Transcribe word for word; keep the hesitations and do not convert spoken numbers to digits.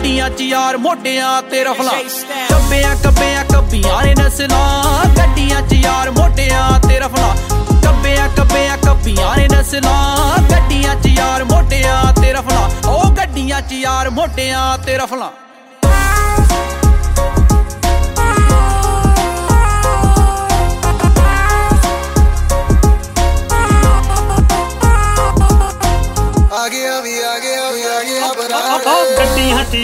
ਗੱਡੀਆਂ ਚ ਯਾਰ ਮੋਢਿਆਂ ਤੇ ਰਫਲਾਂ ਕੱਬਿਆਂ ਕੱਬਿਆਂ ਕੱਬੀਆਂ ਨੇ ਨਸਲਾਂ ਗੱਡੀਆਂ ਚ ਯਾਰ ਮੋਢਿਆਂ ਤੇ ਰਫਲਾਂ ਕੱਬਿਆਂ ਕੱਬਿਆਂ ਕੱਬੀਆਂ ਨੇ ਨਸਲਾਂ ਗੱਡੀਆਂ ਚ ਯਾਰ ਮੋਢਿਆਂ ਤੇ ਰਫਲਾਂ ਉਹ ਗੱਡੀਆਂ ਚ ਯਾਰ ਮੋਢਿਆਂ ਤੇ ਰਫਲਾਂ